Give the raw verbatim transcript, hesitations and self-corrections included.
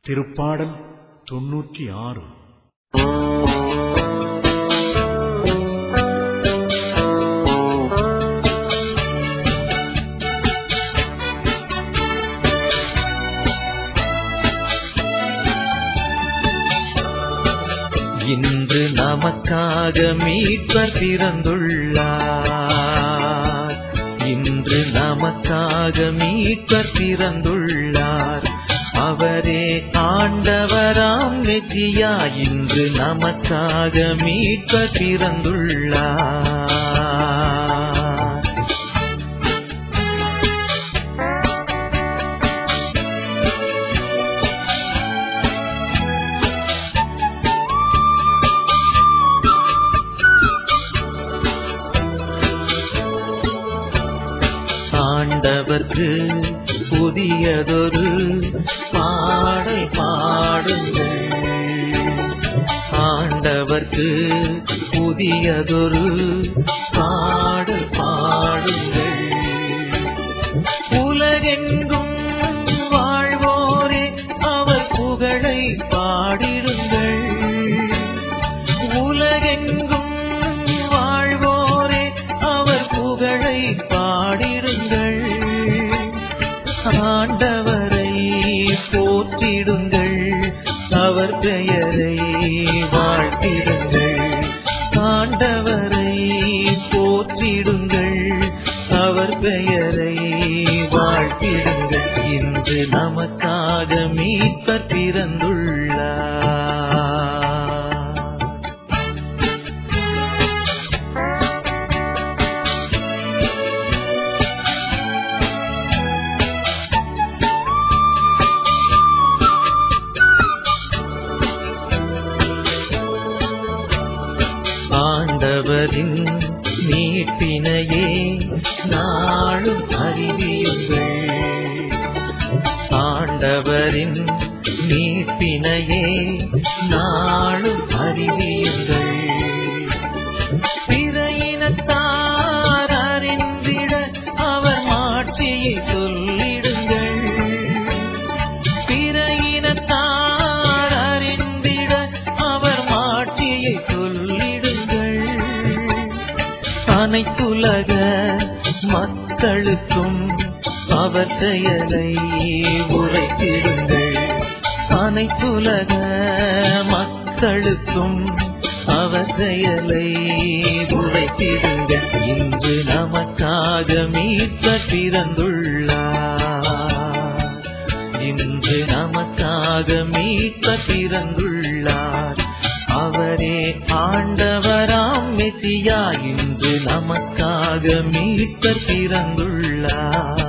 திருப்பாடல் தொன்னூற்றி ஆறு. இன்று நமக்காக மீட்பர் பிறந்துள்ளார். இன்று நமக்காக மீட்பர் பிறந்துள்ளார். அவரே ஆண்டவராம் மெசியா. இன்று நமக்காக மீட்பர் பிறந்துள்ளார். ஆண்டவர்க்கு புதியதொரு பாடல் பாடுங்கள். ஆண்டவர்க்கு புதியதொரு பாடல் பாடுங்கள். உலகெங்கும் வாழ்வோரே அவர் புகழை பாடிடுங்கள். உலகெங்கும் வாழ்வோரே அவர் புகழை பாடிடுங்கள். ஆண்டவரை போற்றிடுங்கள். அவர் பெயரை வாழ்த்திடுங்கள். ஆண்டவரை போற்றிடுங்கள். அவர் பெயரை வாழ்த்திடுங்கள். இன்று நமக்காக மீட்பர் பிறந்துள்ளார். ஆண்டவரின் மீட்பினையே நாளும் அறிவியுங்கள். ஆண்டவரின் மீட்பினையே நாளும் அறிவியுங்கள். பிற இனத்தார் அறிந்திட அவர் மாட்சியை சொல்லிடுங்கள். பிற இனத்தார் அறிந்திட அவர் மாட்சியை சொல்லிடுங்கள். அனைத்துலக மக்களுக்கும் அவர் செயலை உரைத்திடுங்கள். அனைத்துலக மக்களுக்கும் அவர் செயலை உரைத்திடுங்கள். இன்று நமக்காக மீட்பர் பிறந்துள்ளார். இன்று நமக்காக மீட்பர் பிறந்துள்ளார். அவரே ஆண்டவராம் மெசியா. இன்று நமக்காக மீட்பர் பிறந்துள்ளார்.